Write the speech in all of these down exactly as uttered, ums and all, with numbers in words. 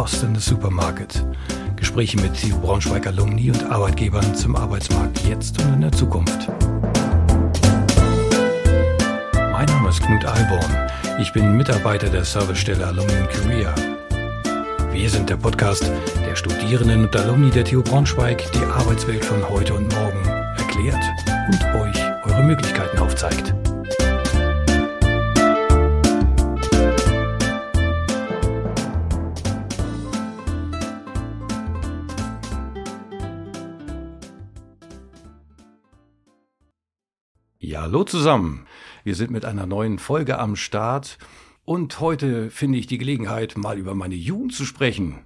Lost in the Supermarket. Gespräche mit T U Braunschweig Alumni und Arbeitgebern zum Arbeitsmarkt jetzt und in der Zukunft. Mein Name ist Knut Alborn. Ich bin Mitarbeiter der Servicestelle Alumni Career. Wir sind der Podcast der Studierenden und Alumni der T U Braunschweig, die Arbeitswelt von heute und morgen erklärt und euch eure Möglichkeiten aufzeigt. Ja, hallo zusammen. Wir sind mit einer neuen Folge am Start und heute finde ich die Gelegenheit, mal über meine Jugend zu sprechen.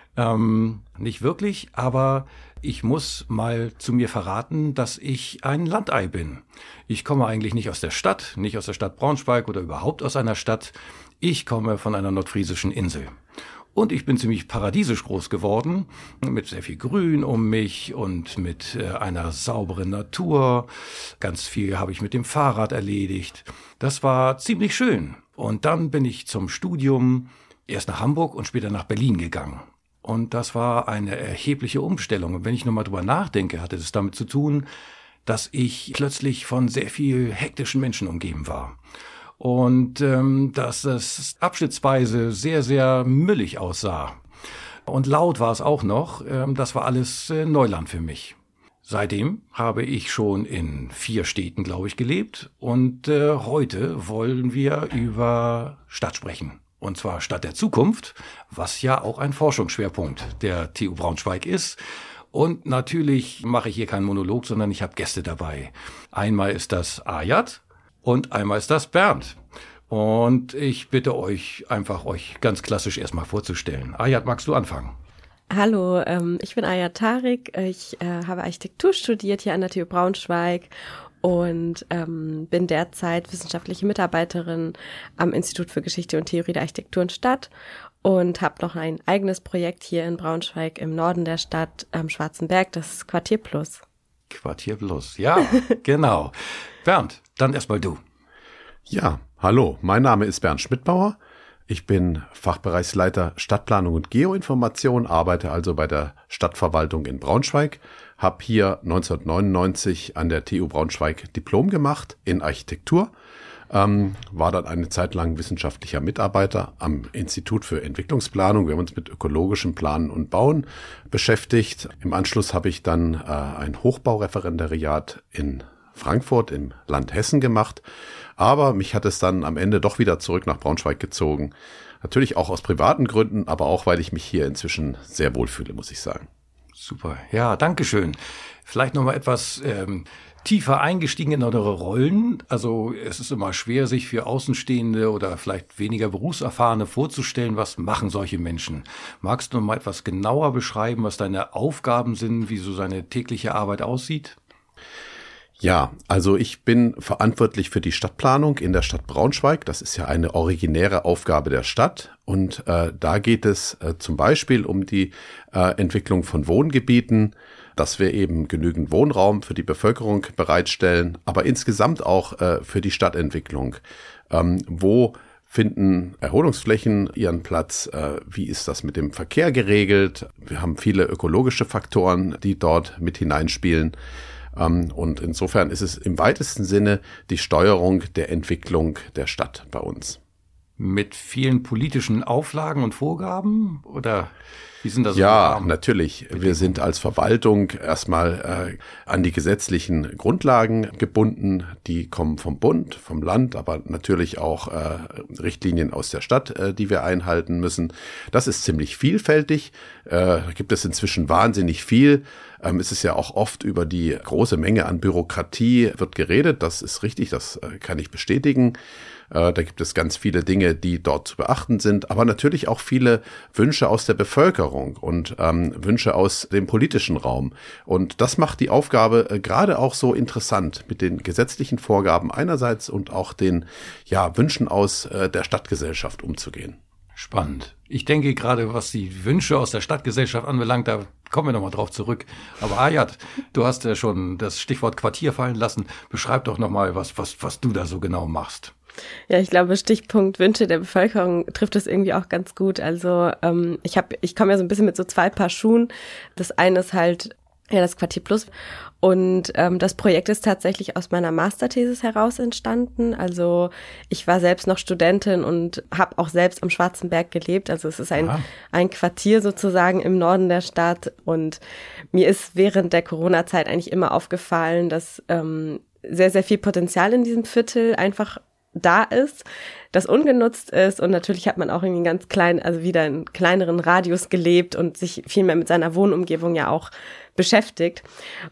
Ähm, nicht wirklich, aber ich muss mal zu mir verraten, dass ich ein Landei bin. Ich komme eigentlich nicht aus der Stadt, nicht aus der Stadt Braunschweig oder überhaupt aus einer Stadt. Ich komme von einer nordfriesischen Insel. Und ich bin ziemlich paradiesisch groß geworden, mit sehr viel Grün um mich und mit äh, einer sauberen Natur. Ganz viel habe ich mit dem Fahrrad erledigt. Das war ziemlich schön. Und dann bin ich zum Studium erst nach Hamburg und später nach Berlin gegangen. Und das war eine erhebliche Umstellung. Und wenn ich nochmal drüber nachdenke, hatte das damit zu tun, dass ich plötzlich von sehr viel hektischen Menschen umgeben war. Und ähm, dass es abschnittsweise sehr, sehr müllig aussah. Und laut war es auch noch. Ähm, das war alles äh, Neuland für mich. Seitdem habe ich schon in vier Städten, glaube ich, gelebt. Und äh, heute wollen wir über Stadt sprechen. Und zwar Stadt der Zukunft, was ja auch ein Forschungsschwerpunkt der T U Braunschweig ist. Und natürlich mache ich hier keinen Monolog, sondern ich habe Gäste dabei. Einmal ist das Ayat. Und einmal ist das Bernd. Und ich bitte euch einfach, euch ganz klassisch erstmal vorzustellen. Ayat, magst du anfangen? Hallo, ähm, ich bin Ayat Tarik. Ich äh, habe Architektur studiert hier an der T U Braunschweig und ähm, bin derzeit wissenschaftliche Mitarbeiterin am Institut für Geschichte und Theorie der Architektur und Stadt und habe noch ein eigenes Projekt hier in Braunschweig im Norden der Stadt am Schwarzenberg, das Quartier Plus. Quartier Plus, ja, genau. Bernd, dann erstmal du. Ja, hallo, mein Name ist Bernd Schmidbauer. Ich bin Fachbereichsleiter Stadtplanung und Geoinformation, arbeite also bei der Stadtverwaltung in Braunschweig, habe hier neunzehnhundertneunundneunzig an der T U Braunschweig Diplom gemacht in Architektur, ähm, war dann eine Zeit lang wissenschaftlicher Mitarbeiter am Institut für Entwicklungsplanung. Wir haben uns mit ökologischem Planen und Bauen beschäftigt. Im Anschluss habe ich dann äh, ein Hochbaureferendariat in Frankfurt im Land Hessen gemacht, aber mich hat es dann am Ende doch wieder zurück nach Braunschweig gezogen. Natürlich auch aus privaten Gründen, aber auch, weil ich mich hier inzwischen sehr wohlfühle, muss ich sagen. Super, ja, danke schön. Vielleicht nochmal etwas ähm, tiefer eingestiegen in eure Rollen. Also es ist immer schwer, sich für Außenstehende oder vielleicht weniger Berufserfahrene vorzustellen, was machen solche Menschen. Magst du noch mal etwas genauer beschreiben, was deine Aufgaben sind, wie so seine tägliche Arbeit aussieht? Ja, also ich bin verantwortlich für die Stadtplanung in der Stadt Braunschweig. Das ist ja eine originäre Aufgabe der Stadt. Und äh, da geht es äh, zum Beispiel um die äh, Entwicklung von Wohngebieten, dass wir eben genügend Wohnraum für die Bevölkerung bereitstellen, aber insgesamt auch äh, für die Stadtentwicklung. Ähm, wo finden Erholungsflächen ihren Platz? Äh, wie ist das mit dem Verkehr geregelt? Wir haben viele ökologische Faktoren, die dort mit hineinspielen. Und insofern ist es im weitesten Sinne die Steuerung der Entwicklung der Stadt bei uns. Mit vielen politischen Auflagen und Vorgaben oder wie sind das? Ja, natürlich. Wir sind als Verwaltung erstmal äh, an die gesetzlichen Grundlagen gebunden. Die kommen vom Bund, vom Land, aber natürlich auch äh, Richtlinien aus der Stadt, äh, die wir einhalten müssen. Das ist ziemlich vielfältig. Äh, da gibt es inzwischen wahnsinnig viel. Ähm, es ist ja auch oft über die große Menge an Bürokratie wird geredet. Das ist richtig, das äh, kann ich bestätigen. Da gibt es ganz viele Dinge, die dort zu beachten sind, aber natürlich auch viele Wünsche aus der Bevölkerung und ähm, Wünsche aus dem politischen Raum. Und das macht die Aufgabe äh, gerade auch so interessant mit den gesetzlichen Vorgaben einerseits und auch den ja, Wünschen aus äh, der Stadtgesellschaft umzugehen. Spannend. Ich denke gerade, was die Wünsche aus der Stadtgesellschaft anbelangt, da kommen wir nochmal drauf zurück. Aber Ayat, du hast ja schon das Stichwort Quartier fallen lassen. Beschreib doch nochmal, was, was, was du da so genau machst. Ja, ich glaube, Stichpunkt Wünsche der Bevölkerung trifft es irgendwie auch ganz gut. Also ähm, ich habe, ich komme ja so ein bisschen mit so zwei Paar Schuhen. Das eine ist halt ja das Quartier Plus und ähm, das Projekt ist tatsächlich aus meiner Masterthesis heraus entstanden. Also ich war selbst noch Studentin und habe auch selbst am Schwarzen Berg gelebt. Also es ist ein ah. ein Quartier sozusagen im Norden der Stadt und mir ist während der Corona-Zeit eigentlich immer aufgefallen, dass ähm, sehr, sehr viel Potenzial in diesem Viertel einfach da ist, das ungenutzt ist und natürlich hat man auch irgendwie ganz klein, also wieder in kleineren Radius gelebt und sich viel mehr mit seiner Wohnumgebung ja auch beschäftigt.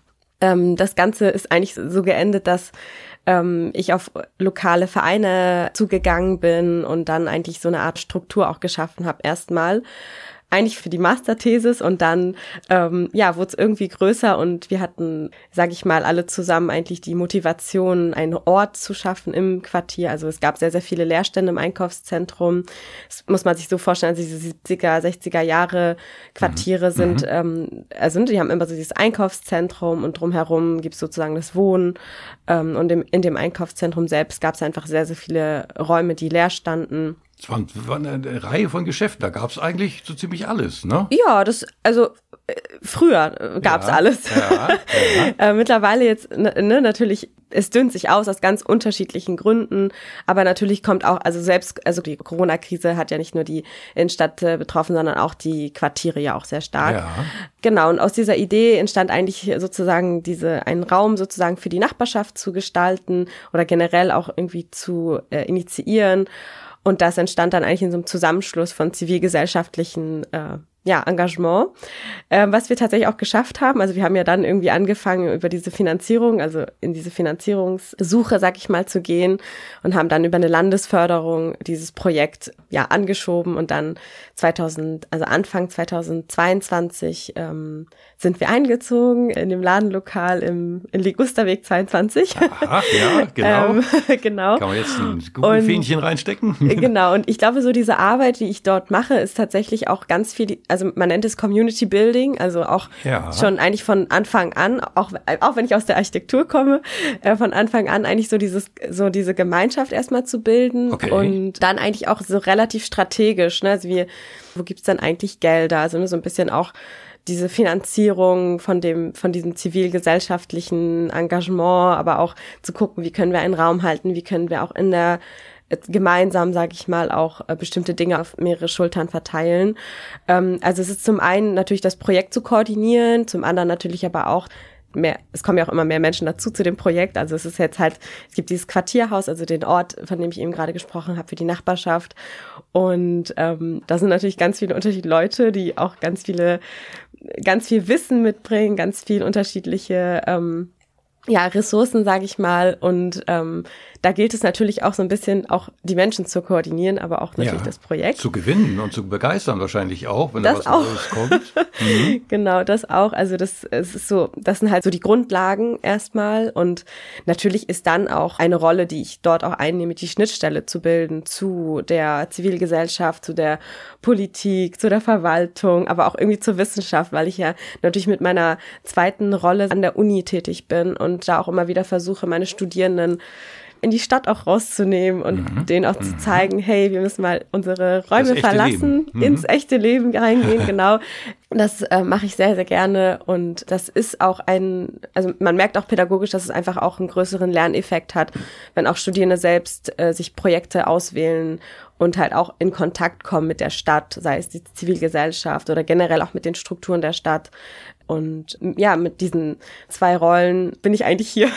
Ähm, das Ganze ist eigentlich so geendet, dass ähm, ich auf lokale Vereine zugegangen bin und dann eigentlich so eine Art Struktur auch geschaffen habe erstmal. Eigentlich für die Masterthesis und dann, ähm, ja, wurde es irgendwie größer und wir hatten, sage ich mal, alle zusammen eigentlich die Motivation, einen Ort zu schaffen im Quartier. Also es gab sehr, sehr viele Leerstände im Einkaufszentrum. Das muss man sich so vorstellen, also diese siebziger, sechziger Jahre Quartiere mhm. sind, ähm, also die haben immer so dieses Einkaufszentrum und drumherum gibt's sozusagen das Wohnen ähm, und im, in dem Einkaufszentrum selbst gab's einfach sehr, sehr viele Räume, die leer standen. Es war, war eine Reihe von Geschäften, da gab es eigentlich so ziemlich alles, ne? Ja, das, also äh, früher gab es ja, alles. Ja, ja. äh, mittlerweile jetzt, ne, natürlich, es dünnt sich aus aus ganz unterschiedlichen Gründen, aber natürlich kommt auch, also selbst, also die Corona-Krise hat ja nicht nur die Innenstadt äh, betroffen, sondern auch die Quartiere ja auch sehr stark. Ja. Genau, und aus dieser Idee entstand eigentlich sozusagen diese, einen Raum sozusagen für die Nachbarschaft zu gestalten oder generell auch irgendwie zu äh, initiieren. Und das entstand dann eigentlich in so einem Zusammenschluss von zivilgesellschaftlichen äh, ja, Engagement, äh, was wir tatsächlich auch geschafft haben. Also wir haben ja dann irgendwie angefangen, über diese Finanzierung, also in diese Finanzierungssuche, sag ich mal, zu gehen und haben dann über eine Landesförderung dieses Projekt ja angeschoben und dann zweitausend, also Anfang zweitausendzweiundzwanzig ähm, sind wir eingezogen in dem Ladenlokal im in Ligusterweg zweiundzwanzig. Aha, ja, genau. ähm, genau. Kann man jetzt ein Google-Fähnchen reinstecken? Genau, und ich glaube, so diese Arbeit, die ich dort mache, ist tatsächlich auch ganz viel, also man nennt es Community Building, also auch ja. schon eigentlich von Anfang an, auch, auch wenn ich aus der Architektur komme, äh, von Anfang an eigentlich so dieses, so diese Gemeinschaft erstmal zu bilden okay. und dann eigentlich auch so relativ strategisch, ne, also wie, wo gibt's dann eigentlich Gelder, also ne, so ein bisschen auch diese Finanzierung von dem, von diesem zivilgesellschaftlichen Engagement, aber auch zu gucken, wie können wir einen Raum halten, wie können wir auch in der gemeinsam, sage ich mal, auch äh, bestimmte Dinge auf mehrere Schultern verteilen. Ähm, also es ist zum einen natürlich das Projekt zu koordinieren, zum anderen natürlich aber auch mehr, es kommen ja auch immer mehr Menschen dazu zu dem Projekt. Also es ist jetzt halt, es gibt dieses Quartierhaus, also den Ort, von dem ich eben gerade gesprochen habe, für die Nachbarschaft. Und ähm, da sind natürlich ganz viele unterschiedliche Leute, die auch ganz viele, ganz viel Wissen mitbringen, ganz viel unterschiedliche ähm, ja, Ressourcen, sage ich mal. Und ähm, da gilt es natürlich auch so ein bisschen, auch die Menschen zu koordinieren, aber auch natürlich ja, das Projekt. Zu gewinnen und zu begeistern wahrscheinlich auch, wenn das da was Neues kommt. Mhm. Genau, das auch. Also das es ist so, das sind halt so die Grundlagen erstmal. Und natürlich ist dann auch eine Rolle, die ich dort auch einnehme, die Schnittstelle zu bilden zu der Zivilgesellschaft, zu der Politik, zu der Verwaltung, aber auch irgendwie zur Wissenschaft, weil ich ja natürlich mit meiner zweiten Rolle an der Uni tätig bin und da auch immer wieder versuche, meine Studierenden in die Stadt auch rauszunehmen und mhm. denen auch mhm. zu zeigen, hey, wir müssen mal unsere Räume verlassen, mhm. ins echte Leben reingehen, genau. Das äh, mache ich sehr, sehr gerne und das ist auch ein, also man merkt auch pädagogisch, dass es einfach auch einen größeren Lerneffekt hat, wenn auch Studierende selbst äh, sich Projekte auswählen und halt auch in Kontakt kommen mit der Stadt, sei es die Zivilgesellschaft oder generell auch mit den Strukturen der Stadt. Und ja, mit diesen zwei Rollen bin ich eigentlich hier.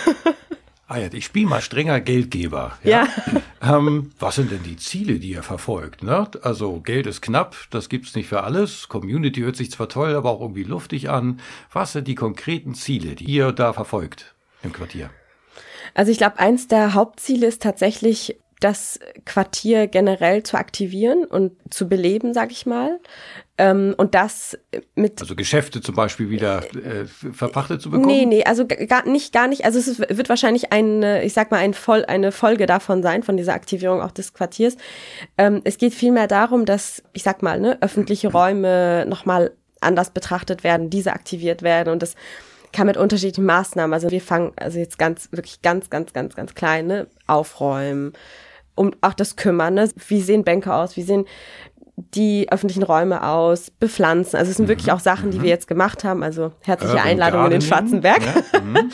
Ah ja, ich spiele mal strenger Geldgeber. Ja. ja. ähm, was sind denn die Ziele, die ihr verfolgt? Ne? Also Geld ist knapp, das gibt's nicht für alles. Community hört sich zwar toll, aber auch irgendwie luftig an. Was sind die konkreten Ziele, die ihr da verfolgt im Quartier? Also ich glaube, eins der Hauptziele ist tatsächlich, das Quartier generell zu aktivieren und zu beleben, sag ich mal. Ähm, und das mit... Also Geschäfte zum Beispiel wieder äh, verpachtet zu bekommen? Nee, nee, also gar nicht, gar nicht. Also es ist, wird wahrscheinlich eine, ich sag mal, ein Voll, eine Folge davon sein, von dieser Aktivierung auch des Quartiers. Ähm, es geht vielmehr darum, dass, ich sag mal, ne, öffentliche Räume nochmal anders betrachtet werden, diese aktiviert werden und das kann mit unterschiedlichen Maßnahmen, also wir fangen, also jetzt ganz, wirklich ganz, ganz, ganz, ganz klein, ne, aufräumen, um auch das Kümmern. Ne? Wie sehen Bänke aus? Wie sehen die öffentlichen Räume aus? Bepflanzen. Also es sind mhm. wirklich auch Sachen, die wir jetzt gemacht haben. Also herzliche Urban Einladung Gardening. in den Schwarzenberg. Ja. Mhm.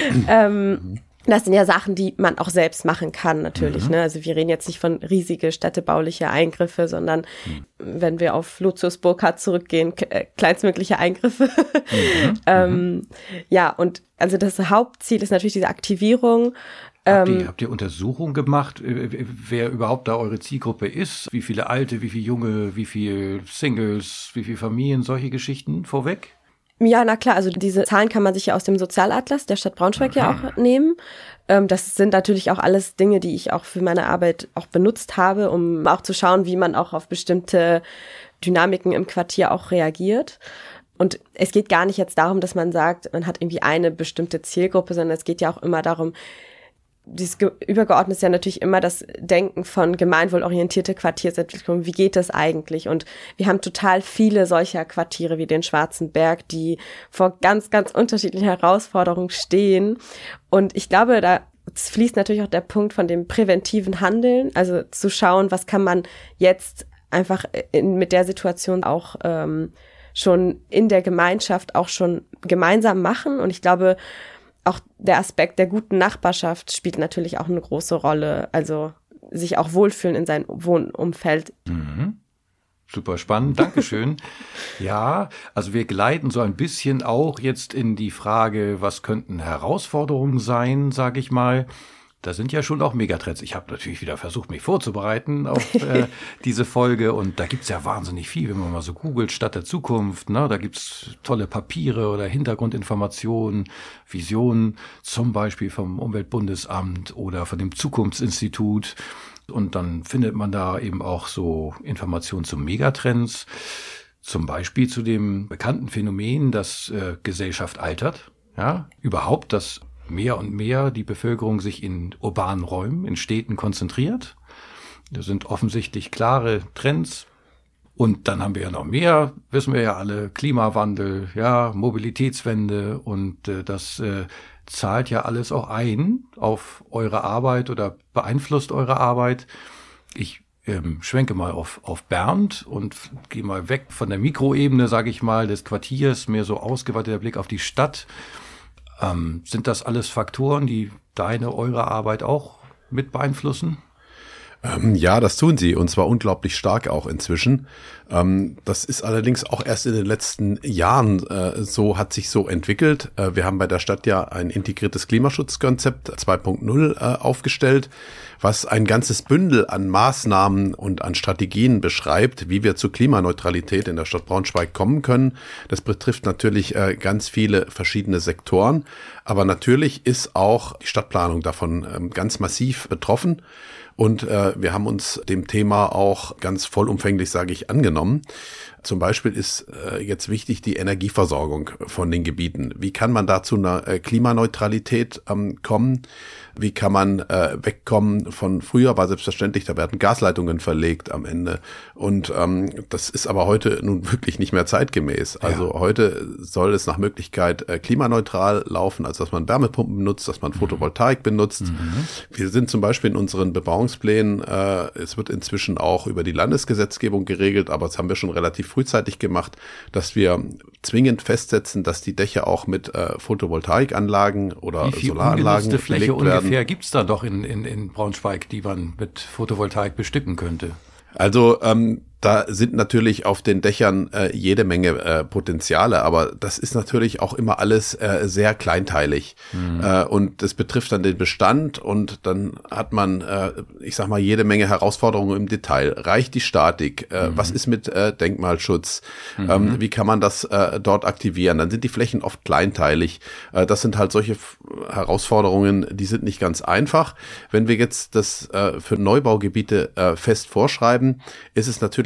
ähm, Das sind ja Sachen, die man auch selbst machen kann, natürlich. Mhm. Ne? Also wir reden jetzt nicht von riesige städtebauliche Eingriffe, sondern mhm. wenn wir auf Lucius Burckhardt zurückgehen, k- kleinstmögliche Eingriffe. Mhm. ähm, mhm. Ja, und also das Hauptziel ist natürlich diese Aktivierung. Habt Ähm, ihr, habt ihr Untersuchungen gemacht, wer überhaupt da eure Zielgruppe ist? Wie viele Alte, wie viele Junge, wie viele Singles, wie viele Familien, solche Geschichten vorweg? Ja, na klar, also diese Zahlen kann man sich ja aus dem Sozialatlas der Stadt Braunschweig ja auch nehmen. Ähm, das sind natürlich auch alles Dinge, die ich auch für meine Arbeit auch benutzt habe, um auch zu schauen, wie man auch auf bestimmte Dynamiken im Quartier auch reagiert. Und es geht gar nicht jetzt darum, dass man sagt, man hat irgendwie eine bestimmte Zielgruppe, sondern es geht ja auch immer darum, dieses Ge- Übergeordnete ist ja natürlich immer das Denken von gemeinwohlorientierte Quartiersentwicklung. Wie geht das eigentlich? Und wir haben total viele solcher Quartiere wie den Schwarzenberg, die vor ganz, ganz unterschiedlichen Herausforderungen stehen. Und ich glaube, da fließt natürlich auch der Punkt von dem präventiven Handeln, also zu schauen, was kann man jetzt einfach in, mit der Situation auch ähm, schon in der Gemeinschaft auch schon gemeinsam machen. Und ich glaube, auch der Aspekt der guten Nachbarschaft spielt natürlich auch eine große Rolle. Also sich auch wohlfühlen in seinem Wohnumfeld. Mhm. Super spannend, Dankeschön. Ja, also wir gleiten so ein bisschen auch jetzt in die Frage, was könnten Herausforderungen sein, sage ich mal. Da sind ja schon auch Megatrends. Ich habe natürlich wieder versucht, mich vorzubereiten auf äh, diese Folge. Und da gibt's ja wahnsinnig viel, wenn man mal so googelt, Stadt der Zukunft. Ne? Da gibt's tolle Papiere oder Hintergrundinformationen, Visionen, zum Beispiel vom Umweltbundesamt oder von dem Zukunftsinstitut. Und dann findet man da eben auch so Informationen zu Megatrends. Zum Beispiel zu dem bekannten Phänomen, dass äh, Gesellschaft altert. Ja, überhaupt, dass mehr und mehr die Bevölkerung sich in urbanen Räumen, in Städten konzentriert. Das sind offensichtlich klare Trends. Und dann haben wir ja noch mehr, wissen wir ja alle, Klimawandel, ja, Mobilitätswende und äh, das äh, zahlt ja alles auch ein auf eure Arbeit oder beeinflusst eure Arbeit. Ich ähm, schwenke mal auf, auf Bernd und gehe mal weg von der Mikroebene, sage ich mal, des Quartiers, mehr so ausgeweiteter Blick auf die Stadt. Ähm, sind das alles Faktoren, die deine, eure Arbeit auch mit beeinflussen? Ähm, ja, das tun sie und zwar unglaublich stark auch inzwischen. Ähm, das ist allerdings auch erst in den letzten Jahren äh, so, hat sich so entwickelt. Äh, wir haben bei der Stadt ja ein integriertes Klimaschutzkonzept zwei Punkt null äh, aufgestellt, was ein ganzes Bündel an Maßnahmen und an Strategien beschreibt, wie wir zur Klimaneutralität in der Stadt Braunschweig kommen können. Das betrifft natürlich äh, ganz viele verschiedene Sektoren, aber natürlich ist auch die Stadtplanung davon ähm, ganz massiv betroffen. Und äh, wir haben uns dem Thema auch ganz vollumfänglich, sage ich, angenommen. Zum Beispiel ist äh, jetzt wichtig die Energieversorgung von den Gebieten. Wie kann man da zu einer äh, Klimaneutralität ähm, kommen? Wie kann man äh, wegkommen von früher? War selbstverständlich, da werden Gasleitungen verlegt am Ende. Und ähm, das ist aber heute nun wirklich nicht mehr zeitgemäß. Also ja. Heute soll es nach Möglichkeit äh, klimaneutral laufen, also dass man Wärmepumpen benutzt, dass man Photovoltaik benutzt. Mhm. Wir sind zum Beispiel in unseren Bebauungsplänen, äh, es wird inzwischen auch über die Landesgesetzgebung geregelt, aber das haben wir schon relativ frühzeitig gemacht, dass wir zwingend festsetzen, dass die Dächer auch mit äh, Photovoltaikanlagen oder Wie viel Solaranlagen ungenutzte Fläche belegt werden. Ungefähr gibt's da doch in, in, in Braunschweig, die man mit Photovoltaik bestücken könnte? Also ähm, da sind natürlich auf den Dächern äh, jede Menge äh, Potenziale, aber das ist natürlich auch immer alles äh, sehr kleinteilig. Mhm. Äh, und das betrifft dann den Bestand und dann hat man, äh, ich sag mal, jede Menge Herausforderungen im Detail. Reicht die Statik? Äh, mhm. Was ist mit äh, Denkmalschutz? Mhm. Ähm, wie kann man das äh, dort aktivieren? Dann sind die Flächen oft kleinteilig. Äh, das sind halt solche F- Herausforderungen, die sind nicht ganz einfach. Wenn wir jetzt das äh, für Neubaugebiete äh, fest vorschreiben, ist es natürlich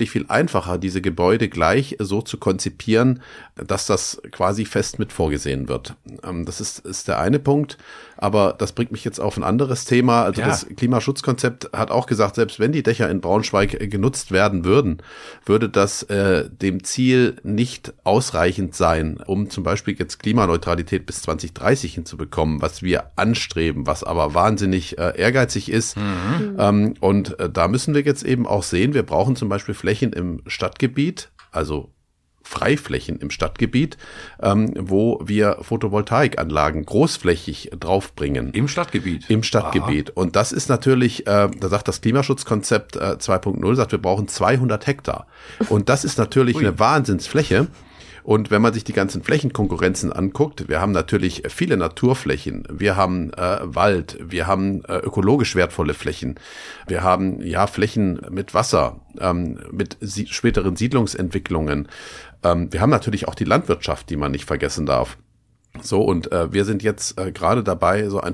natürlich viel einfacher, diese Gebäude gleich so zu konzipieren, dass das quasi fest mit vorgesehen wird. Das ist, ist der eine Punkt. Aber das bringt mich jetzt auf ein anderes Thema. Also ja. Das Klimaschutzkonzept hat auch gesagt, selbst wenn die Dächer in Braunschweig genutzt werden würden, würde das äh, dem Ziel nicht ausreichend sein, um zum Beispiel jetzt Klimaneutralität bis zwanzig dreißig hinzubekommen, was wir anstreben, was aber wahnsinnig äh, ehrgeizig ist. Mhm. Ähm, und äh, da müssen wir jetzt eben auch sehen, wir brauchen zum Beispiel Flächen im Stadtgebiet, also Freiflächen im Stadtgebiet, ähm, wo wir Photovoltaikanlagen großflächig draufbringen. Im Stadtgebiet? Im Stadtgebiet. Aha. Und das ist natürlich, äh, da sagt das Klimaschutzkonzept äh, zwei Punkt null, sagt, wir brauchen zweihundert Hektar. Und das ist natürlich eine Wahnsinnsfläche. Und wenn man sich die ganzen Flächenkonkurrenzen anguckt, wir haben natürlich viele Naturflächen, wir haben äh, Wald, wir haben äh, ökologisch wertvolle Flächen, wir haben ja Flächen mit Wasser, ähm, mit sie- späteren Siedlungsentwicklungen. Ähm, wir haben natürlich auch die Landwirtschaft, die man nicht vergessen darf. So, und äh, wir sind jetzt äh, gerade dabei, so ein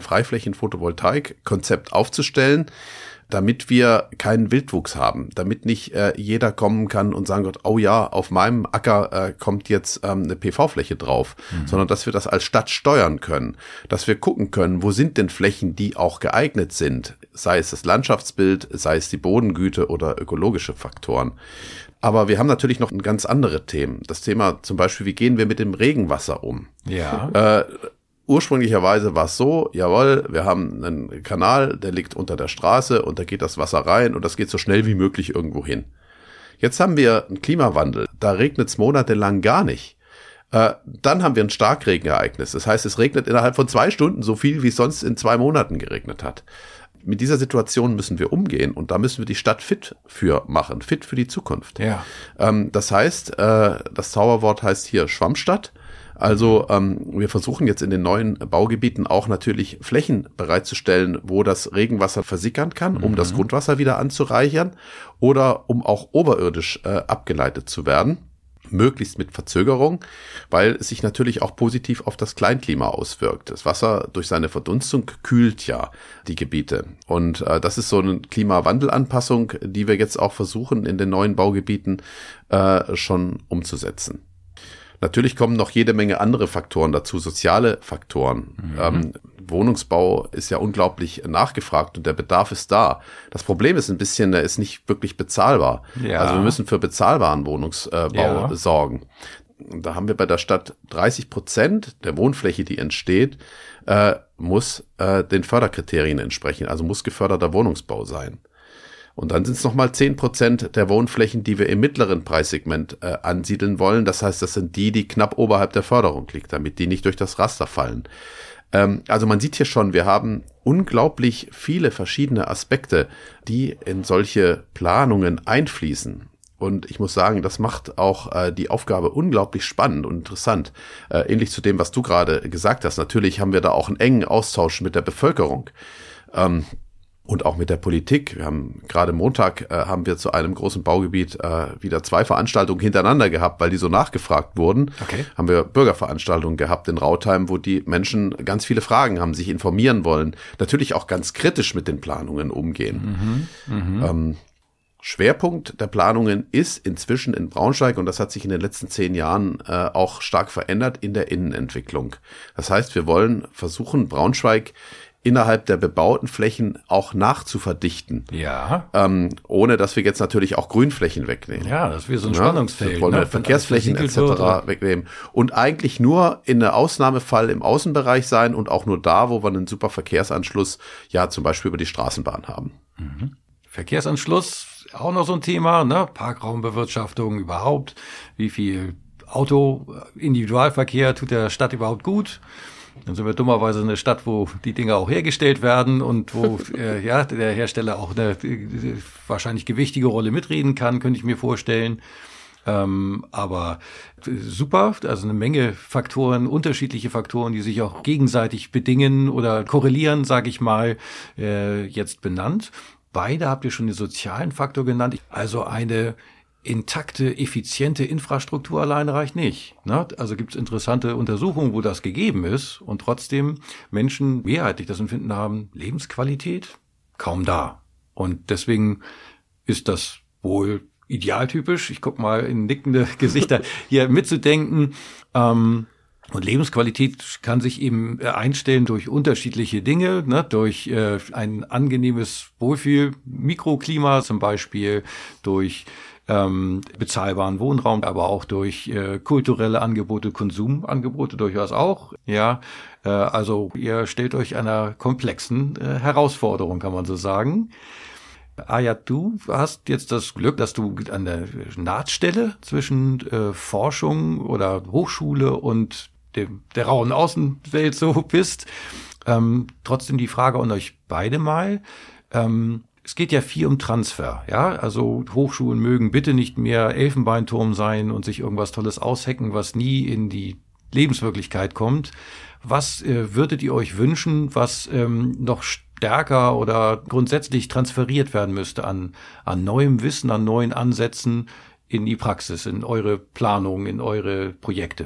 Freiflächen-Photovoltaik-Konzept aufzustellen, damit wir keinen Wildwuchs haben, damit nicht äh, jeder kommen kann und sagen wird, oh ja, auf meinem Acker äh, kommt jetzt ähm, eine P V-Fläche drauf, mhm. sondern dass wir das als Stadt steuern können, dass wir gucken können, wo sind denn Flächen, die auch geeignet sind, sei es das Landschaftsbild, sei es die Bodengüte oder ökologische Faktoren. Aber wir haben natürlich noch ganz andere Themen. Das Thema zum Beispiel, wie gehen wir mit dem Regenwasser um? Ja. Äh, Ursprünglicherweise war es so, jawohl, wir haben einen Kanal, der liegt unter der Straße und da geht das Wasser rein und das geht so schnell wie möglich irgendwo hin. Jetzt haben wir einen Klimawandel, da regnet es monatelang gar nicht. Äh, dann haben wir ein Starkregenereignis, das heißt, es regnet innerhalb von zwei Stunden so viel, wie es sonst in zwei Monaten geregnet hat. Mit dieser Situation müssen wir umgehen und da müssen wir die Stadt fit für machen, fit für die Zukunft. Ja. Ähm, das heißt, äh, das Zauberwort heißt hier Schwammstadt. Also ähm, wir versuchen jetzt in den neuen Baugebieten auch natürlich Flächen bereitzustellen, wo das Regenwasser versickern kann, um mhm. das Grundwasser wieder anzureichern oder um auch oberirdisch äh, abgeleitet zu werden. Möglichst mit Verzögerung, weil es sich natürlich auch positiv auf das Kleinklima auswirkt. Das Wasser durch seine Verdunstung kühlt ja die Gebiete. Und äh, das ist so eine Klimawandelanpassung, die wir jetzt auch versuchen in den neuen Baugebieten äh, schon umzusetzen. Natürlich kommen noch jede Menge andere Faktoren dazu, soziale Faktoren. Mhm. Ähm, Wohnungsbau ist ja unglaublich nachgefragt und der Bedarf ist da. Das Problem ist ein bisschen, der ist nicht wirklich bezahlbar. Ja. Also wir müssen für bezahlbaren Wohnungsbau ja. sorgen. Und da haben wir bei der Stadt dreißig Prozent der Wohnfläche, die entsteht, äh, muss äh, den Förderkriterien entsprechen, also muss geförderter Wohnungsbau sein. Und dann sind es nochmal zehn Prozent der Wohnflächen, die wir im mittleren Preissegment äh, ansiedeln wollen. Das heißt, das sind die, die knapp oberhalb der Förderung liegen, damit die nicht durch das Raster fallen. Ähm, also man sieht hier schon, wir haben unglaublich viele verschiedene Aspekte, die in solche Planungen einfließen. Und ich muss sagen, das macht auch äh, die Aufgabe unglaublich spannend und interessant. Äh, ähnlich zu dem, was du gerade gesagt hast. Natürlich haben wir da auch einen engen Austausch mit der Bevölkerung. Ähm, Und auch mit der Politik. Wir haben gerade Montag äh, haben wir zu einem großen Baugebiet äh, wieder zwei Veranstaltungen hintereinander gehabt, weil die so nachgefragt wurden. Okay. Haben wir Bürgerveranstaltungen gehabt in Rautheim, wo die Menschen ganz viele Fragen haben, sich informieren wollen. Natürlich auch ganz kritisch mit den Planungen umgehen. Mhm. Mhm. Ähm, Schwerpunkt der Planungen ist inzwischen in Braunschweig, und das hat sich in den letzten zehn Jahren äh, auch stark verändert, in der Innenentwicklung. Das heißt, wir wollen versuchen, Braunschweig innerhalb der bebauten Flächen auch nachzuverdichten. Ja. Ähm, ohne dass wir jetzt natürlich auch Grünflächen wegnehmen. Ja, das wäre so ein Spannungsfeld. Ja, wir wollen ne? Verkehrsflächen et cetera wegnehmen. Und eigentlich nur in der Ausnahmefall im Außenbereich sein und auch nur da, wo wir einen super Verkehrsanschluss, ja zum Beispiel über die Straßenbahn haben. Mhm. Verkehrsanschluss, auch noch so ein Thema, ne? Parkraumbewirtschaftung überhaupt. Wie viel Auto, Individualverkehr tut der Stadt überhaupt gut? Dann sind wir dummerweise eine Stadt, wo die Dinge auch hergestellt werden und wo äh, ja der Hersteller auch eine äh, wahrscheinlich gewichtige Rolle mitreden kann, könnte ich mir vorstellen. Ähm, aber äh, super, also eine Menge Faktoren, unterschiedliche Faktoren, die sich auch gegenseitig bedingen oder korrelieren, sage ich mal, äh, jetzt benannt. Beide habt ihr schon den sozialen Faktor genannt. Also eine intakte, effiziente Infrastruktur alleine reicht nicht. Ne? Also gibt es interessante Untersuchungen, wo das gegeben ist und trotzdem Menschen mehrheitlich das Empfinden haben, Lebensqualität kaum da. Und deswegen ist das wohl idealtypisch, ich guck mal in nickende Gesichter, hier mitzudenken. Ähm, und Lebensqualität kann sich eben einstellen durch unterschiedliche Dinge, ne? Durch äh, ein angenehmes Wohlfühl-Mikroklima zum Beispiel, durch ähm, bezahlbaren Wohnraum, aber auch durch äh, kulturelle Angebote, Konsumangebote durchaus auch. Ja, äh, also ihr stellt euch einer komplexen äh, Herausforderung, kann man so sagen. Ayat, du hast jetzt das Glück, dass du an der Nahtstelle zwischen äh, Forschung oder Hochschule und dem, der rauen Außenwelt so bist. Ähm, trotzdem die Frage an euch beide mal. Ähm, es geht ja viel um Transfer, ja. Also Hochschulen mögen bitte nicht mehr Elfenbeinturm sein und sich irgendwas Tolles aushecken, was nie in die Lebenswirklichkeit kommt. Was äh, würdet ihr euch wünschen, was ähm, noch stärker oder grundsätzlich transferiert werden müsste an, an neuem Wissen, an neuen Ansätzen in die Praxis, in eure Planung, in eure Projekte?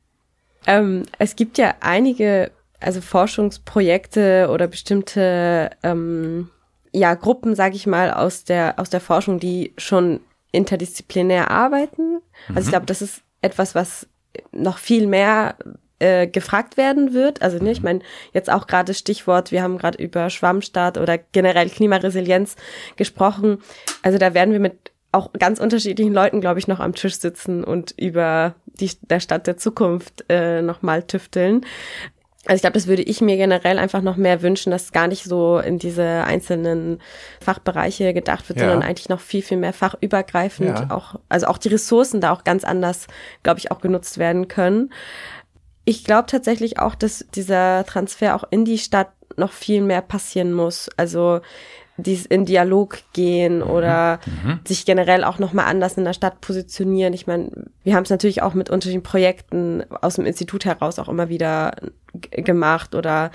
Ähm, es gibt ja einige, also Forschungsprojekte oder bestimmte ähm, ja Gruppen, sage ich mal, aus der aus der Forschung, die schon interdisziplinär arbeiten. Also mhm. ich glaube, das ist etwas, was noch viel mehr äh, gefragt werden wird. Also ne, ich meine, jetzt auch gerade Stichwort, wir haben gerade über Schwammstaat oder generell Klimaresilienz gesprochen. Also da werden wir mit auch ganz unterschiedlichen Leuten, glaube ich, noch am Tisch sitzen und über die der Stadt der Zukunft äh, nochmal tüfteln. Also ich glaube, das würde ich mir generell einfach noch mehr wünschen, dass gar nicht so in diese einzelnen Fachbereiche gedacht wird, ja. sondern eigentlich noch viel, viel mehr fachübergreifend ja. auch, also auch die Ressourcen da auch ganz anders, glaube ich, auch genutzt werden können. Ich glaube tatsächlich auch, dass dieser Transfer auch in die Stadt noch viel mehr passieren muss. Also dies in Dialog gehen oder mhm. sich generell auch nochmal anders in der Stadt positionieren. Ich meine, wir haben es natürlich auch mit unterschiedlichen Projekten aus dem Institut heraus auch immer wieder g- gemacht oder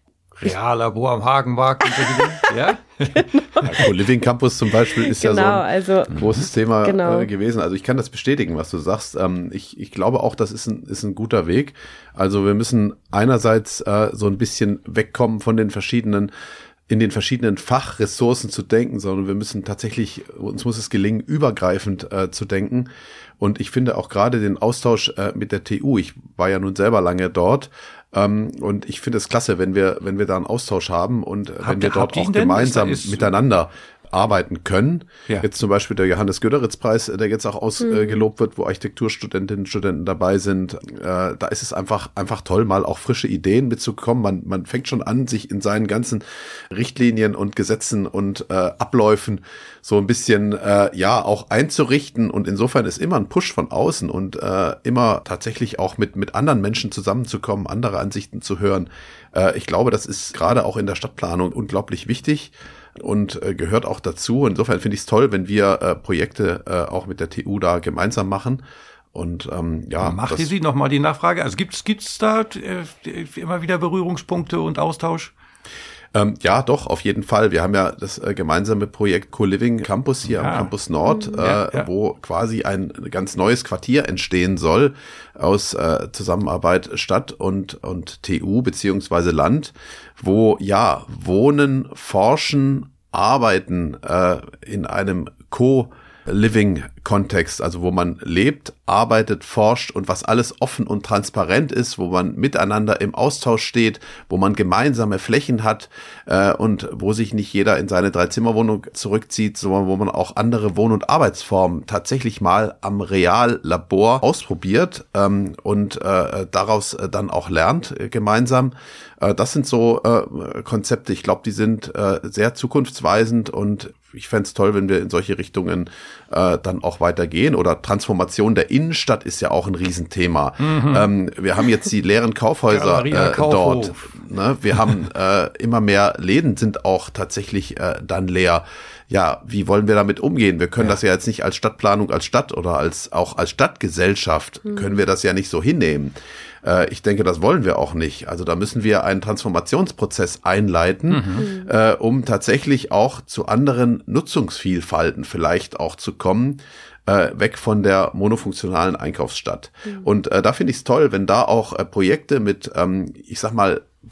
Reallabor am Hagenmarkt. Ja? Genau. Der Co-Living Campus zum Beispiel ist genau, ja so ein also, großes Thema genau. äh, gewesen. Also ich kann das bestätigen, was du sagst. Ähm, ich, ich glaube auch, das ist ein, ist ein guter Weg. Also wir müssen einerseits äh, so ein bisschen wegkommen von den verschiedenen in den verschiedenen Fachressourcen zu denken, sondern wir müssen tatsächlich, uns muss es gelingen, übergreifend äh, zu denken. Und ich finde auch gerade den Austausch äh, mit der T U, ich war ja nun selber lange dort, ähm, und ich finde es klasse, wenn wir, wenn wir da einen Austausch haben und Habt wenn wir ihr, dort auch gemeinsam ist, miteinander arbeiten können. Ja. Jetzt zum Beispiel der Johannes-Göderitz-Preis, der jetzt auch ausgelobt mhm. wird, wo Architekturstudentinnen und Studenten dabei sind. Äh, da ist es einfach einfach toll, mal auch frische Ideen mitzukommen. Man man fängt schon an, sich in seinen ganzen Richtlinien und Gesetzen und äh, Abläufen so ein bisschen äh, ja auch einzurichten. Und insofern ist immer ein Push von außen und äh, immer tatsächlich auch mit mit anderen Menschen zusammenzukommen, andere Ansichten zu hören. Äh, ich glaube, das ist gerade auch in der Stadtplanung unglaublich wichtig. Und äh, gehört auch dazu. Insofern finde ich es toll, wenn wir äh, Projekte äh, auch mit der T U da gemeinsam machen. Und ähm, ja. Macht ihr sie nochmal die Nachfrage? Also gibt's gibt's da äh, immer wieder Berührungspunkte und Austausch? Ähm, ja, doch, auf jeden Fall. Wir haben ja das äh, gemeinsame Projekt Co-Living Campus hier ja. am Campus Nord, äh, ja, ja. wo quasi ein ganz neues Quartier entstehen soll aus äh, Zusammenarbeit Stadt und und T U beziehungsweise Land, wo ja Wohnen, Forschen, Arbeiten äh, in einem Co- Living-Kontext, also wo man lebt, arbeitet, forscht und was alles offen und transparent ist, wo man miteinander im Austausch steht, wo man gemeinsame Flächen hat äh, und wo sich nicht jeder in seine Dreizimmerwohnung zurückzieht, sondern wo man auch andere Wohn- und Arbeitsformen tatsächlich mal am Reallabor ausprobiert ähm, und äh, daraus äh, dann auch lernt äh, gemeinsam. Äh, das sind so äh, Konzepte, ich glaube, die sind äh, sehr zukunftsweisend und ich fände es toll, wenn wir in solche Richtungen äh, dann auch weitergehen. Oder Transformation der Innenstadt ist ja auch ein Riesenthema. Mhm. Ähm, wir haben jetzt die leeren Kaufhäuser äh, dort. Ne? Wir haben äh, immer mehr Läden sind auch tatsächlich äh, dann leer. Ja, wie wollen wir damit umgehen? Wir können ja. das ja jetzt nicht als Stadtplanung, als Stadt oder als auch als Stadtgesellschaft mhm. können wir das ja nicht so hinnehmen. Äh, ich denke, das wollen wir auch nicht. Also da müssen wir einen Transformationsprozess einleiten, mhm. äh, um tatsächlich auch zu anderen Nutzungsvielfalten vielleicht auch zu kommen, äh, weg von der monofunktionalen Einkaufsstadt. Mhm. Und äh, da finde ich es toll, wenn da auch äh, Projekte mit, ähm, ich sag mal, ganz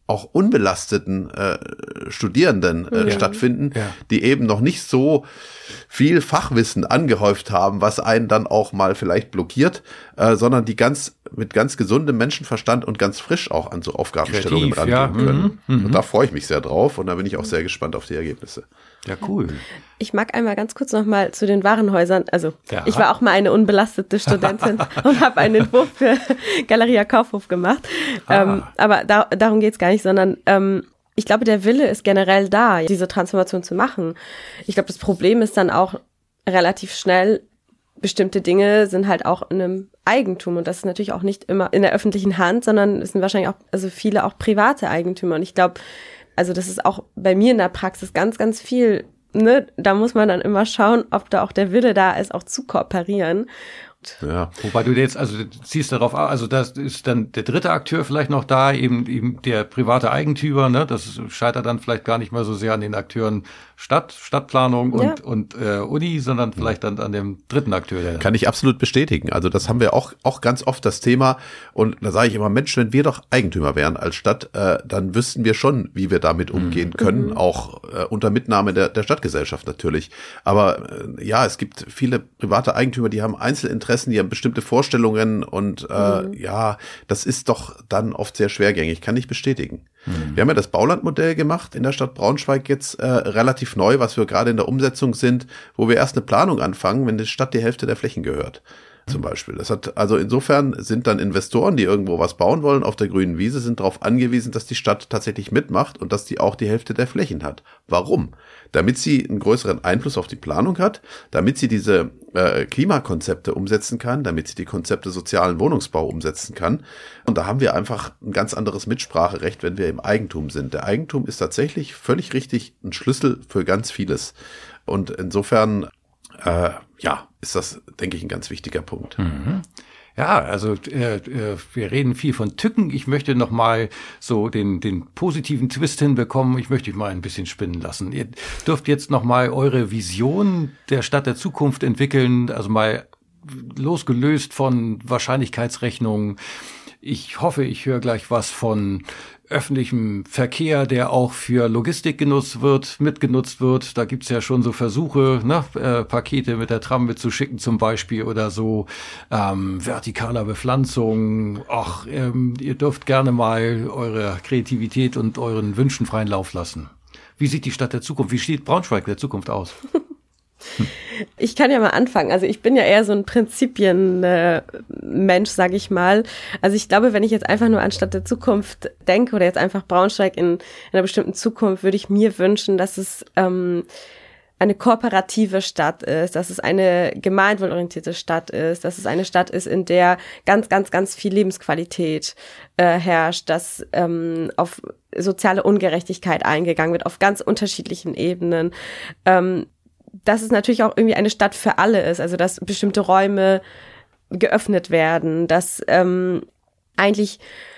auch unbelasteten äh, Studierenden äh, ja. stattfinden, ja. die eben noch nicht so viel Fachwissen angehäuft haben, was einen dann auch mal vielleicht blockiert, äh, sondern die ganz mit ganz gesundem Menschenverstand und ganz frisch auch an so Aufgabenstellungen Kreativ, rangehen ja. können. Mhm. Und da freue ich mich sehr drauf und da bin ich auch sehr gespannt auf die Ergebnisse. Ja, cool. Ich mag einmal ganz kurz noch mal zu den Warenhäusern. Also ja. ich war auch mal eine unbelastete Studentin und habe einen Entwurf für Galeria Kaufhof gemacht. Ah. Ähm, aber da, darum geht's gar nicht, sondern ähm, ich glaube, der Wille ist generell da, diese Transformation zu machen. Ich glaube, das Problem ist dann auch relativ schnell, bestimmte Dinge sind halt auch in einem Eigentum und das ist natürlich auch nicht immer in der öffentlichen Hand, sondern es sind wahrscheinlich auch, also viele auch private Eigentümer. Und ich glaube, also das ist auch bei mir in der Praxis ganz, ganz viel, ne? Da muss man dann immer schauen, ob da auch der Wille da ist, auch zu kooperieren. Ja. Wobei du jetzt, also du ziehst darauf, also das ist dann der dritte Akteur vielleicht noch da, eben eben der private Eigentümer, ne? Das scheitert dann vielleicht gar nicht mal so sehr an den Akteuren Stadt, Stadtplanung und ja. und äh, Uni, sondern vielleicht dann an dem dritten Akteur. Der Kann ich absolut bestätigen. Also das haben wir auch auch ganz oft das Thema und da sage ich immer, Mensch, wenn wir doch Eigentümer wären als Stadt, äh, dann wüssten wir schon, wie wir damit umgehen mhm. können, mhm. auch äh, unter Mitnahme der der Stadtgesellschaft natürlich. Aber äh, ja, es gibt viele private Eigentümer, die haben Einzelinteressen, die haben bestimmte Vorstellungen und äh, mhm. ja, das ist doch dann oft sehr schwergängig, kann ich bestätigen. Mhm. Wir haben ja das Baulandmodell gemacht in der Stadt Braunschweig jetzt äh, relativ neu, was wir gerade in der Umsetzung sind, wo wir erst eine Planung anfangen, wenn die Stadt die Hälfte der Flächen gehört. Zum Beispiel. Das hat, also insofern sind dann Investoren, die irgendwo was bauen wollen auf der grünen Wiese, sind darauf angewiesen, dass die Stadt tatsächlich mitmacht und dass die auch die Hälfte der Flächen hat. Warum? Damit sie einen größeren Einfluss auf die Planung hat, damit sie diese äh, Klimakonzepte umsetzen kann, damit sie die Konzepte sozialen Wohnungsbau umsetzen kann. Und da haben wir einfach ein ganz anderes Mitspracherecht, wenn wir im Eigentum sind. Der Eigentum ist tatsächlich völlig richtig ein Schlüssel für ganz vieles. Und insofern Äh, ja, ist das, denke ich, ein ganz wichtiger Punkt. Mhm. Ja, also äh, äh, wir reden viel von Tücken. Ich möchte noch mal so den den positiven Twist hinbekommen. Ich möchte euch mal ein bisschen spinnen lassen. Ihr dürft jetzt noch mal eure Vision der Stadt der Zukunft entwickeln, also mal losgelöst von Wahrscheinlichkeitsrechnungen. Ich hoffe, ich höre gleich was von öffentlichem Verkehr, der auch für Logistik genutzt wird, mitgenutzt wird. Da gibt's ja schon so Versuche, ne, äh, Pakete mit der Tram mitzuschicken zum Beispiel oder so, ähm, vertikaler Bepflanzung. Ach, ähm, ihr dürft gerne mal eure Kreativität und euren Wünschen freien Lauf lassen. Wie sieht die Stadt der Zukunft, wie sieht Braunschweig der Zukunft aus? Hm. Ich kann ja mal anfangen. Also ich bin ja eher so ein Prinzipien-Mensch, äh, sage ich mal. Also ich glaube, wenn ich jetzt einfach nur an Stadt der Zukunft denke oder jetzt einfach Braunschweig in, in einer bestimmten Zukunft, würde ich mir wünschen, dass es ähm, eine kooperative Stadt ist, dass es eine gemeinwohlorientierte Stadt ist, dass es eine Stadt ist, in der ganz, ganz, ganz viel Lebensqualität äh, herrscht, dass ähm, auf soziale Ungerechtigkeit eingegangen wird, auf ganz unterschiedlichen Ebenen. Ähm, dass es natürlich auch irgendwie eine Stadt für alle ist, also dass bestimmte Räume geöffnet werden, dass ähm, eigentlich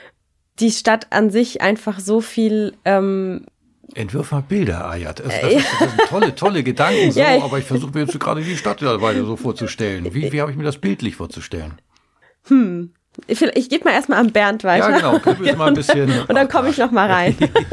die Stadt an sich einfach so viel ähm, Entwirf mal Bilder, Ayat. Also das, ist, das sind tolle, tolle Gedanken, so, ja, aber ich versuche mir jetzt gerade die Stadt weiter so vorzustellen. Wie, wie habe ich mir das bildlich vorzustellen? Hm. Ich, ich gebe mal erstmal an Bernd weiter. Ja, genau. Können wir mal ein bisschen. Und dann komme ich noch mal rein.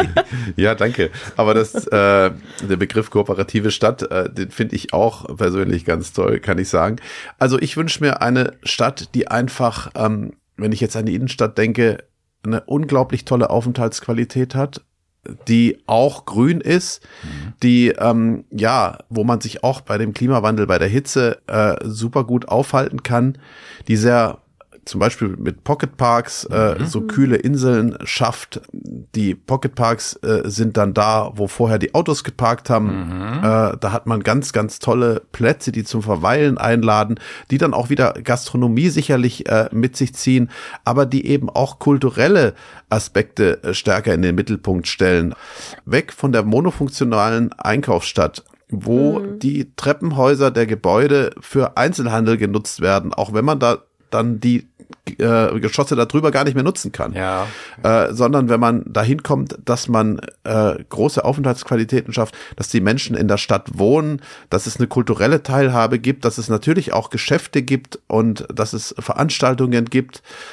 Ja, danke. Aber das, äh, der Begriff kooperative Stadt, äh, den finde ich auch persönlich ganz toll, kann ich sagen. Also ich wünsche mir eine Stadt, die einfach, ähm, wenn ich jetzt an die Innenstadt denke, eine unglaublich tolle Aufenthaltsqualität hat, die auch grün ist, mhm. die, ähm, ja, wo man sich auch bei dem Klimawandel, bei der Hitze äh, super gut aufhalten kann, die sehr zum Beispiel mit Pocketparks äh, mhm. so kühle Inseln schafft. Die Pocketparks äh, sind dann da, wo vorher die Autos geparkt haben. Mhm. Äh, da hat man ganz, ganz tolle Plätze, die zum Verweilen einladen, die dann auch wieder Gastronomie sicherlich äh, mit sich ziehen, aber die eben auch kulturelle Aspekte äh, stärker in den Mittelpunkt stellen. Weg von der monofunktionalen Einkaufsstadt, wo mhm. die Treppenhäuser der Gebäude für Einzelhandel genutzt werden, auch wenn man da dann die äh, Geschosse darüber gar nicht mehr nutzen kann. Ja. Äh, sondern wenn man dahin kommt, dass man äh, große Aufenthaltsqualitäten schafft, dass die Menschen in der Stadt wohnen, dass es eine kulturelle Teilhabe gibt, dass es natürlich auch Geschäfte gibt und dass es Veranstaltungen gibt.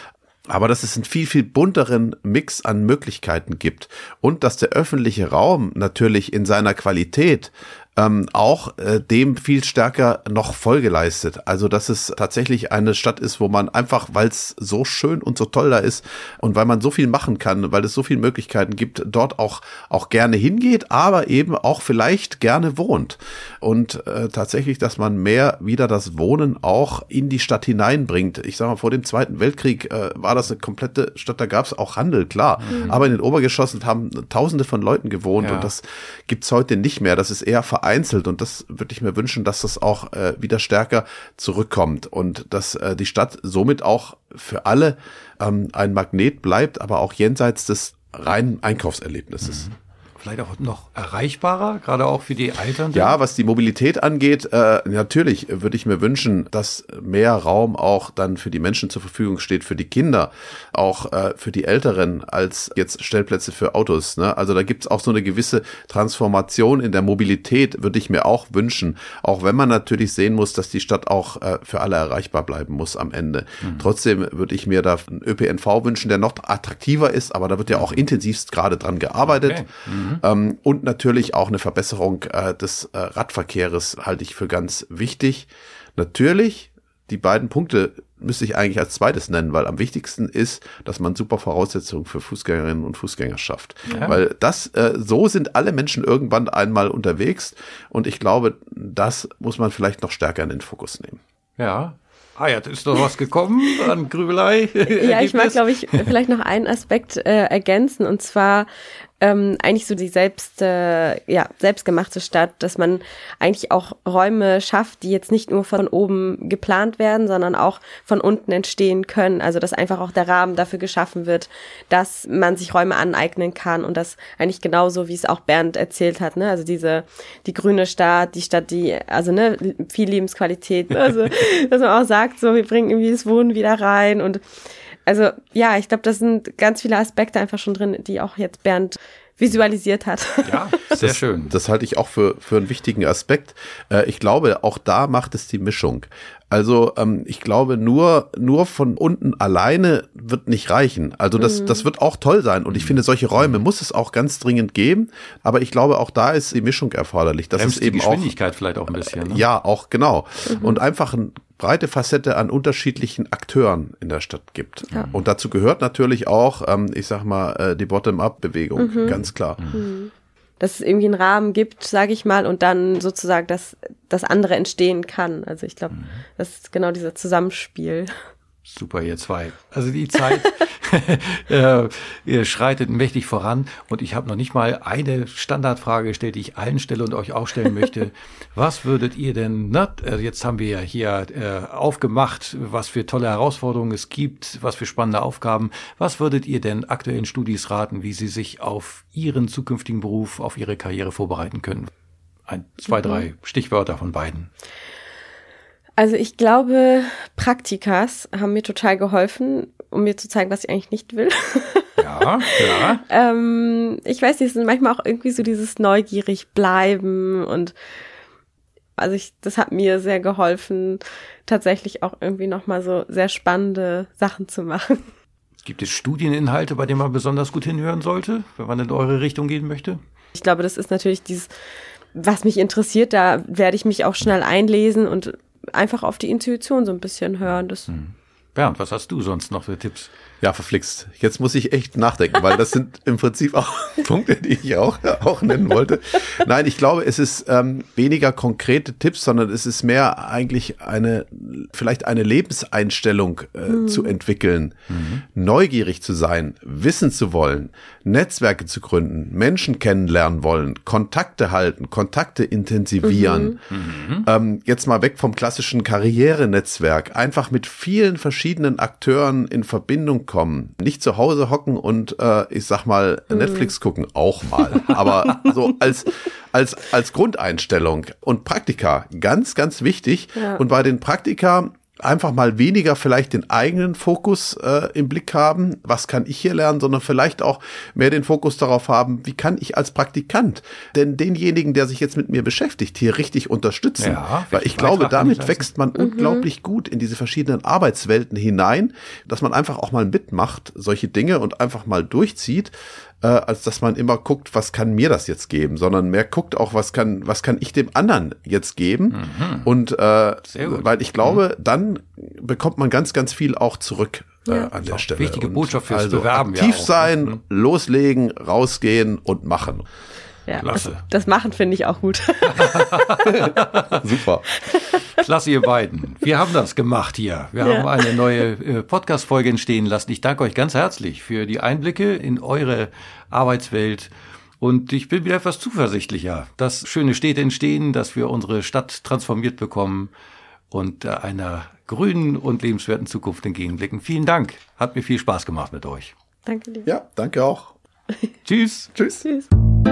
aber dass es einen viel, viel bunteren Mix an Möglichkeiten gibt und dass der öffentliche Raum natürlich in seiner Qualität ähm, auch äh, dem viel stärker noch Folge leistet. Also dass es tatsächlich eine Stadt ist, wo man einfach, weil es so schön und so toll da ist und weil man so viel machen kann, weil es so viele Möglichkeiten gibt, dort auch auch gerne hingeht, aber eben auch vielleicht gerne wohnt. Und äh, tatsächlich, dass man mehr wieder das Wohnen auch in die Stadt hineinbringt. Ich sage mal, vor dem Zweiten Weltkrieg äh, war das eine komplette Stadt, da gab es auch Handel, klar. Mhm. Aber in den Obergeschossen haben Tausende von Leuten gewohnt ja. und das gibt's heute nicht mehr. Das ist eher vereinzelt und das würde ich mir wünschen, dass das auch äh, wieder stärker zurückkommt und dass äh, die Stadt somit auch für alle ähm, ein Magnet bleibt, aber auch jenseits des reinen Einkaufserlebnisses. Mhm. Vielleicht auch noch erreichbarer, gerade auch für die Alternden? Ja, was die Mobilität angeht, äh, natürlich würde ich mir wünschen, dass mehr Raum auch dann für die Menschen zur Verfügung steht, für die Kinder, auch äh, für die Älteren, als jetzt Stellplätze für Autos. Ne? Also da gibt's auch so eine gewisse Transformation in der Mobilität, würde ich mir auch wünschen. Auch wenn man natürlich sehen muss, dass die Stadt auch äh, für alle erreichbar bleiben muss am Ende. Mhm. Trotzdem würde ich mir da einen Ö P N V wünschen, der noch attraktiver ist, aber da wird ja auch intensivst gerade dran gearbeitet. Okay. Mhm. Ähm, und natürlich auch eine Verbesserung äh, des äh, Radverkehrs halte ich für ganz wichtig. Natürlich, die beiden Punkte müsste ich eigentlich als zweites nennen, weil am wichtigsten ist, dass man super Voraussetzungen für Fußgängerinnen und Fußgänger schafft. Ja. Weil das, äh, so sind alle Menschen irgendwann einmal unterwegs und ich glaube, das muss man vielleicht noch stärker in den Fokus nehmen. Ja. Ah ja, ist noch was gekommen an Grübelei? Ja, ich mag, glaube ich, vielleicht noch einen Aspekt äh, ergänzen und zwar ähm, eigentlich so die selbst, äh, ja, selbstgemachte Stadt, dass man eigentlich auch Räume schafft, die jetzt nicht nur von oben geplant werden, sondern auch von unten entstehen können. Also dass einfach auch der Rahmen dafür geschaffen wird, dass man sich Räume aneignen kann und das eigentlich genauso, wie es auch Bernd erzählt hat, ne? Also diese, die grüne Stadt, die Stadt, die, also ne, viel Lebensqualität, also dass man auch sagt, so, wir bringen irgendwie das Wohnen wieder rein und also ja, ich glaube, das sind ganz viele Aspekte einfach schon drin, die auch jetzt Bernd visualisiert hat. Ja, sehr das, schön. Das halte ich auch für, für einen wichtigen Aspekt. Äh, ich glaube, auch da macht es die Mischung. Also ähm, ich glaube, nur nur von unten alleine wird nicht reichen. Also das, mhm. das wird auch toll sein. Und ich finde, solche Räume muss es auch ganz dringend geben. Aber ich glaube, auch da ist die Mischung erforderlich. Das ist eben die Geschwindigkeit auch, vielleicht auch ein bisschen. Ne? Ja, auch genau. Mhm. Und einfach eine breite Facette an unterschiedlichen Akteuren in der Stadt gibt. Ja. Und dazu gehört natürlich auch, ähm, ich sag mal, die Bottom-up-Bewegung, mhm. ganz klar. Mhm. Dass es irgendwie einen Rahmen gibt, sage ich mal, und dann sozusagen, dass das andere entstehen kann. Also ich glaube, mhm. das ist genau dieser Zusammenspiel. Super, ihr zwei. Also die Zeit äh, ihr schreitet mächtig voran und ich habe noch nicht mal eine Standardfrage gestellt, die ich allen stelle und euch auch stellen möchte. Was würdet ihr denn, na, jetzt haben wir ja hier äh, aufgemacht, was für tolle Herausforderungen es gibt, was für spannende Aufgaben. Was würdet ihr denn aktuellen Studis raten, wie sie sich auf ihren zukünftigen Beruf, auf ihre Karriere vorbereiten können? Ein, zwei, mhm. drei Stichwörter von beiden. Also ich glaube, Praktikas haben mir total geholfen, um mir zu zeigen, was ich eigentlich nicht will. Ja, ja. ähm, ich weiß nicht, es sind manchmal auch irgendwie so dieses neugierig bleiben und also ich, das hat mir sehr geholfen, tatsächlich auch irgendwie nochmal so sehr spannende Sachen zu machen. Gibt es Studieninhalte, bei denen man besonders gut hinhören sollte, wenn man in eure Richtung gehen möchte? Ich glaube, das ist natürlich dieses, was mich interessiert, da werde ich mich auch schnell einlesen und einfach auf die Intuition so ein bisschen hören. Das hm. Bernd, was hast du sonst noch für Tipps? Ja, verflixt. Jetzt muss ich echt nachdenken, weil das sind im Prinzip auch Punkte, die ich auch, auch nennen wollte. Nein, ich glaube, es ist ähm, weniger konkrete Tipps, sondern es ist mehr eigentlich eine, vielleicht eine Lebenseinstellung äh, mhm. zu entwickeln, mhm. neugierig zu sein, wissen zu wollen, Netzwerke zu gründen, Menschen kennenlernen wollen, Kontakte halten, Kontakte intensivieren. Mhm. Mhm. Ähm, jetzt mal weg vom klassischen Karrierenetzwerk, einfach mit vielen verschiedenen Akteuren in Verbindung kommen. Nicht zu Hause hocken und äh, ich sag mal mhm. Netflix gucken, auch mal. Aber so als, als, als Grundeinstellung. Und Praktika, ganz, ganz wichtig. Ja. Und bei den Praktika einfach mal weniger vielleicht den eigenen Fokus äh, im Blick haben, was kann ich hier lernen, sondern vielleicht auch mehr den Fokus darauf haben, wie kann ich als Praktikant denn denjenigen, der sich jetzt mit mir beschäftigt, hier richtig unterstützen. Ja, weil ich glaube, damit wächst man mhm. unglaublich gut in diese verschiedenen Arbeitswelten hinein, dass man einfach auch mal mitmacht, solche Dinge und einfach mal durchzieht, äh, als dass man immer guckt, was kann mir das jetzt geben, sondern mehr guckt auch, was kann, was kann ich dem anderen jetzt geben. Mhm. Und äh, weil ich glaube, mhm. dann bekommt man ganz, ganz viel auch zurück äh, ja. an der Stelle. Wichtige und Botschaft fürs also Bewerben. Aktiv ja sein, mhm. loslegen, rausgehen und machen. Ja, Klasse. Das, das Machen finde ich auch gut. Super. Klasse, ihr beiden. Wir haben das gemacht hier. Wir ja. haben eine neue äh, Podcast-Folge entstehen lassen. Ich danke euch ganz herzlich für die Einblicke in eure Arbeitswelt. Und ich bin wieder etwas zuversichtlicher, dass schöne Städte entstehen, dass wir unsere Stadt transformiert bekommen und äh, einer grünen und lebenswerten Zukunft entgegenblicken. Vielen Dank. Hat mir viel Spaß gemacht mit euch. Danke dir. Ja, danke auch. Tschüss. Tschüss. Tschüss.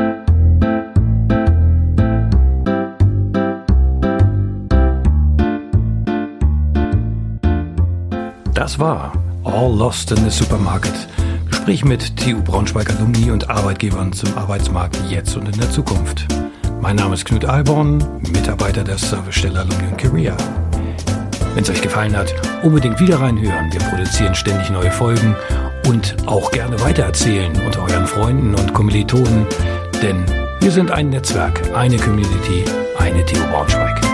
Das war All Lost in the Supermarket. Gespräch mit T U Braunschweig Alumni und Arbeitgebern zum Arbeitsmarkt jetzt und in der Zukunft. Mein Name ist Knut Alborn, Mitarbeiter der Servicestelle Alumni und Career. Wenn es euch gefallen hat, unbedingt wieder reinhören. Wir produzieren ständig neue Folgen und auch gerne weitererzählen unter euren Freunden und Kommilitonen, denn wir sind ein Netzwerk, eine Community, eine T U Braunschweig.